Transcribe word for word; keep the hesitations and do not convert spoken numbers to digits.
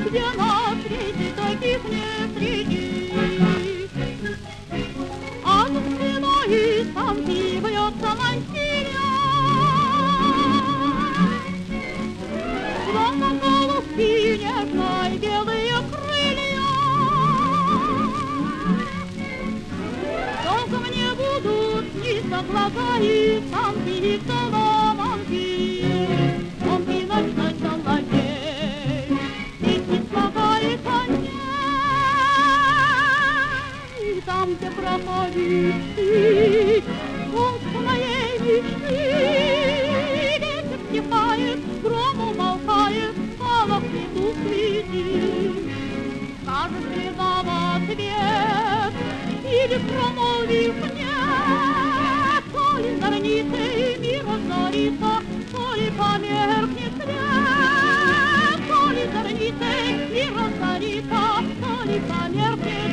где на свете таких не среди. А над спиной самки вьется мантия, словно голубки нежной белые крылья. Долго мне будут сниться глаза и самки, и соломонки, тонкий ночной соловей, птицы слагает о ней. И там, где проходит ты, солнце моей мечты, ветер стихает, гром умолкает, скала в цвету цветет. Скажешь ли нам ответ, или промолвишь нет, то ли зорницей мир озарится, то ли померкнет свет, то ли зорницей мир озарится, то ли померкнет.